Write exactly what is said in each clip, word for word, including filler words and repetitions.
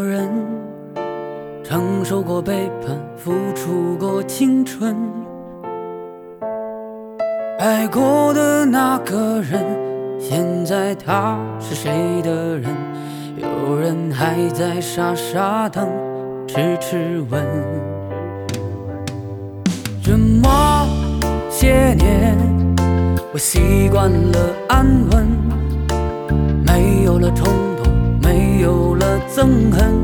个人，承受过背叛，付出过青春。爱过的那个人，现在他是谁的人？有人还在傻傻等，痴痴问。这么些年，我习惯了安稳，没有了冲动，没有了憎恨。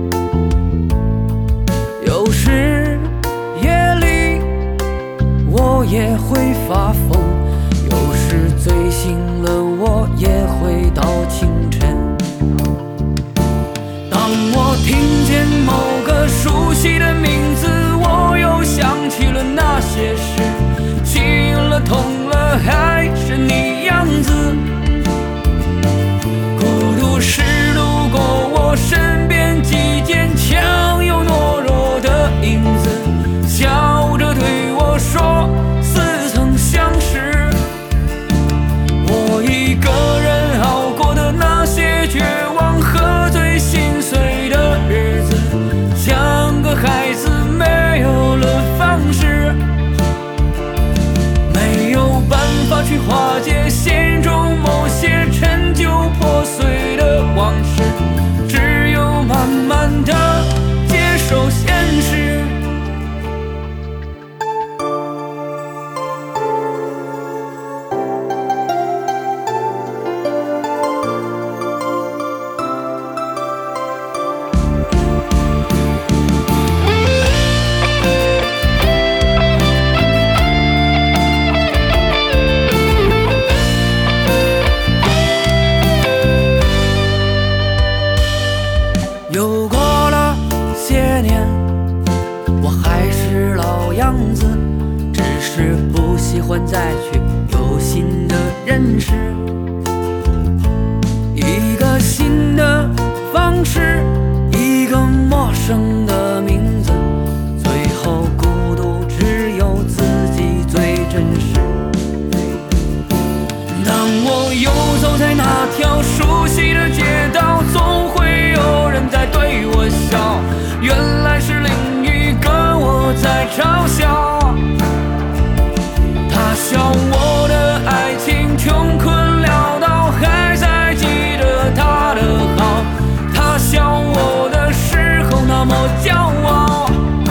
有时夜里我也会发疯，有时醉醒了我也会到清晨。当我听见某个熟悉的名字，我又想起了那些事，心了痛了还是你样子。孤独是路过我身边既坚强又懦弱的影子，笑着对我说似曾相识。我一个人熬过的那些绝望和最心碎的日子，像个孩子没有了方式，没有办法去化解心中某些陈旧破碎的往事，只有慢慢的接受现实。又过了些年，我还是老样子，只是不喜欢再去有新的认识，一个新的方式，一个陌生的名字，最后孤独只有自己最真实。当我游走在那条熟悉的街道，总会有人在对我笑，原来是另一个我在嘲笑。他笑我的爱情穷困潦倒，还在记得他的好，他笑我的时候那么骄傲。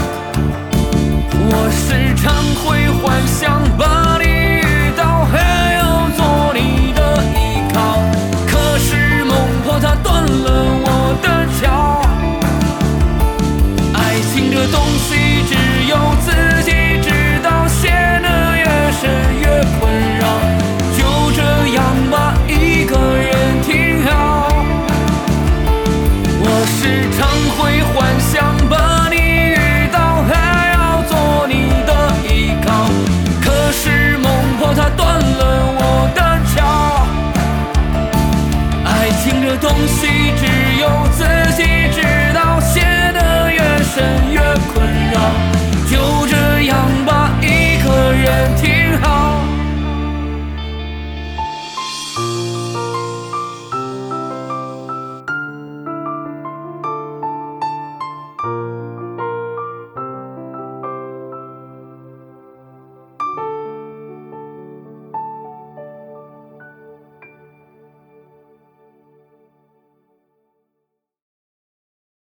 我时常会幻想把你遇到，还要做你的依靠，可是梦破它断了我的桥。爱情这东西只有自己知道，陷得越深越困扰，就这样吧，一个人挺好。我时常会幻想